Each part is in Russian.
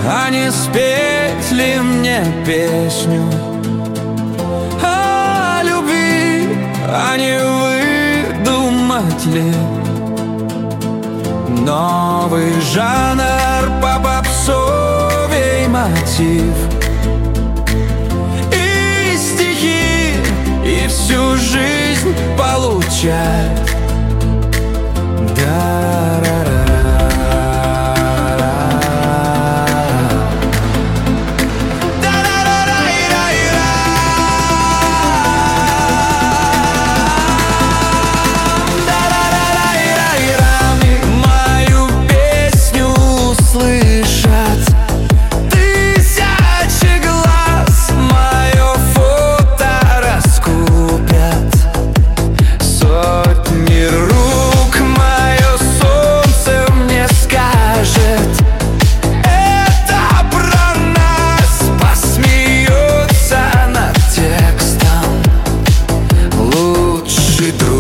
а не спеть ли мне песню о любви, а не выдумать ли новый жанр по попсовей мотив и стихи, и всю жизнь получать. Мою песню услышат тысячи глаз, мое фото раскупят сотни рук, мое солнце мне скажет: это про нас, посмеется над текстом лучший друг.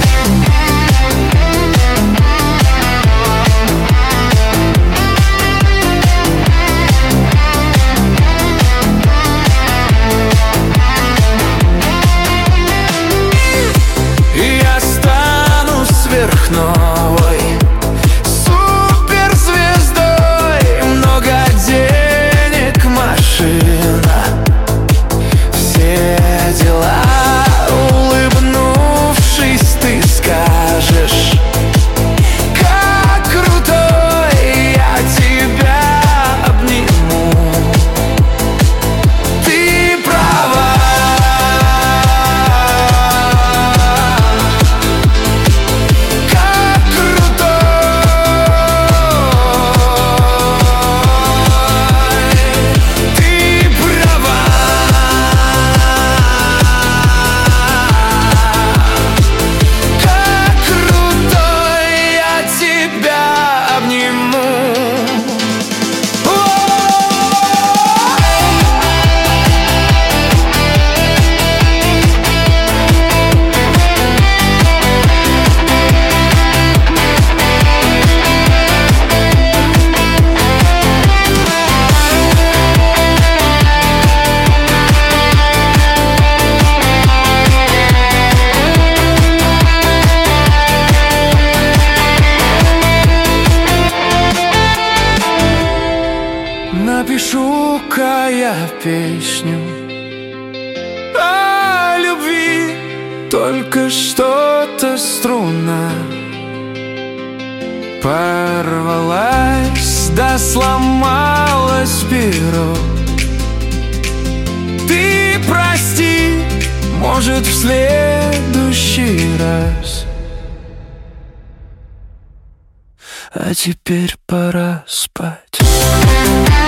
Я стану сверхновой суперзвездой, много денег, машина, все дела. Улыбнувшись, ты скажешь: как крутой, я тебя обниму. Ты права, как крутой, ты права, как крутой, я тебя обниму. Напишу-ка я песню о любви, только что-то струна порвалась, да сломалась перо. Ты прости, может, в следующий раз. А теперь пора спать.